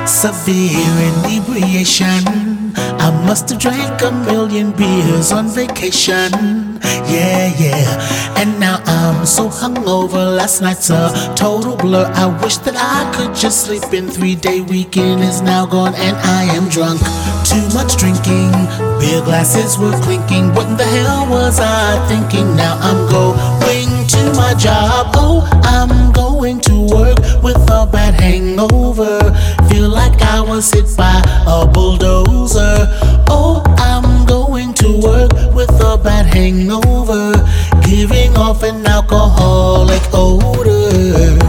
Severe inebriation. I must have drank a million beers on vacation. Yeah, yeah. And now I'm so hungover. Last night's a total blur. I wish that I could just sleep in. 3-day weekend is now gone and I am drunk. Too much drinking, beer glasses were clinking. What in the hell was I thinking? Now I'm going to my job. Oh, I'm going to work with a bad hangover. Feel like I was hit by a bulldozer. Oh, I'm going to work with a bad hangover, giving off an alcoholic odor.